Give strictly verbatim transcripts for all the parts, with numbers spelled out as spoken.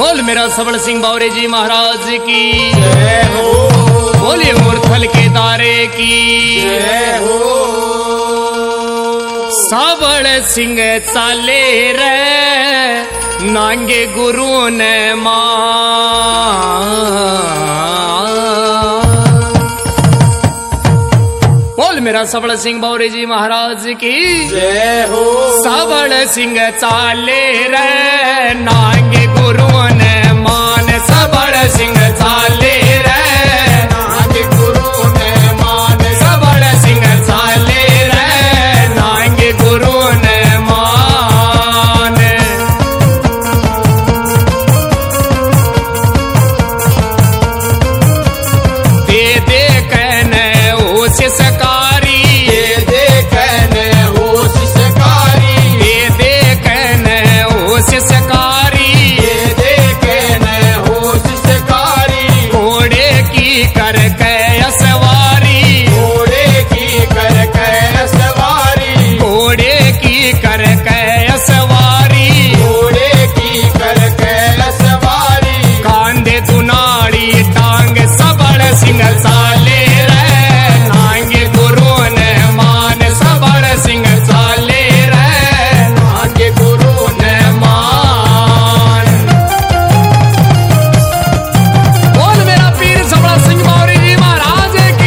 बोल मेरा सबल सिंह बावरे जी महाराज की जय हो। बोलिए मूर्थल के तारे की जय हो। सबल सिंह चाले रे नांगे गुरु ने मां। बोल मेरा सबल सिंह बावरे जी महाराज की जय हो। सबल सिंह चाले रे नांगे गुरु ने मान। सबल सिंह चाले रे नांगे गुरु ने मान। सबल सिंह चाले रे नांगे गुरु ने मान। दे दे कहने उस सकारी दे दे कहने हो शिष्यकारी। दे दे कहने उस सकारी दे दे कहने हो शिष्यकारी। घोड़े की कर के सवारी। घोड़े की कर के सवारी। घोड़े की कर के सवारी। घोड़े की कर के सवारी। कांधे दुनाड़ी टांग सबल सिंह चाले रे नांगे गुरु ने मान। सबल सिंह चाले रे नांगे गुरु ने मान। बोल मेरा पीर सबल सिंह बावरी जी महाराज की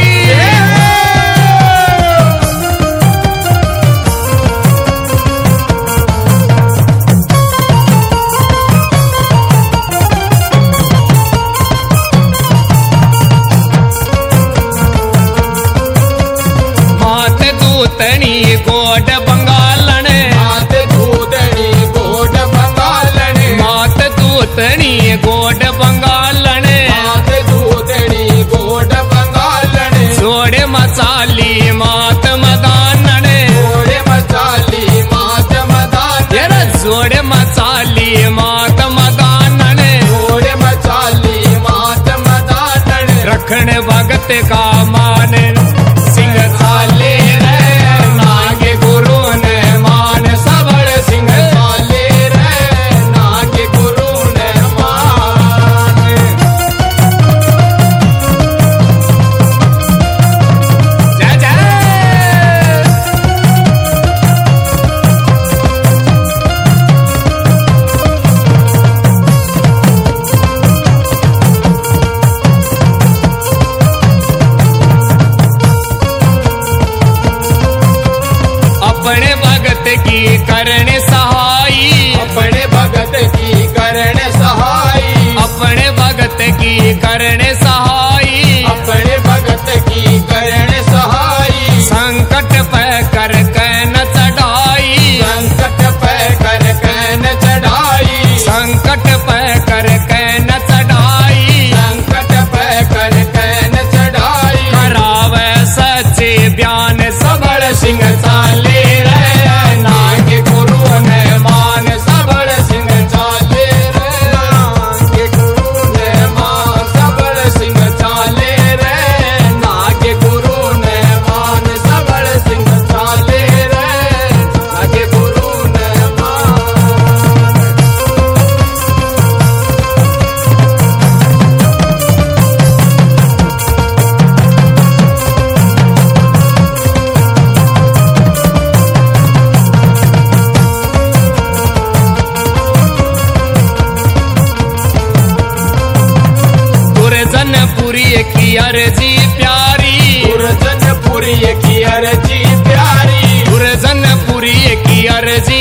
मात दूतनी गोड बंगालन। मात दूधनी गोड बंगालन। मात दूतनी गोड बंगालन। मात दूधनी गोड बंगालन। जोड़े मचाली मात मदानन। घोड़े मचाली मात मदान। तेरा जोड़े मचाली मात मदानन। घोड़े मचाली मात मदान। रखण भगत का मान। सिंह चाले रे नागे गुरु ने मान। सबल सिंह चाले रे नागे गुरु ने मान। जय जय। अपने भगत की करने सहाई। अपने भगत की करण सहाई। अपने भगत की करने सहाई। अपने भगत की करण सहाई। संकट पे कर के न चढ़ाई। संकट पे कर कैन चढ़ाई। संकट पे कर के न चढ़ाई। संकट पे कर कैन चढ़ाई। करावे सच्चे बयान। सबल सिंह चाले रे नागे गुरु ने मान। सबल सिंह चाले रे नागे गुरु ने मान। सबल सिंह चाले रे नागे गुरु ने मान। सबल सिंह चाले रे नागे गुरु ने मान। दुर्जनपुरी की अर्जी प्यारी। दुर्जनपुरी की अर्जी प्यारी। दुर्जनपुरी की अर्जी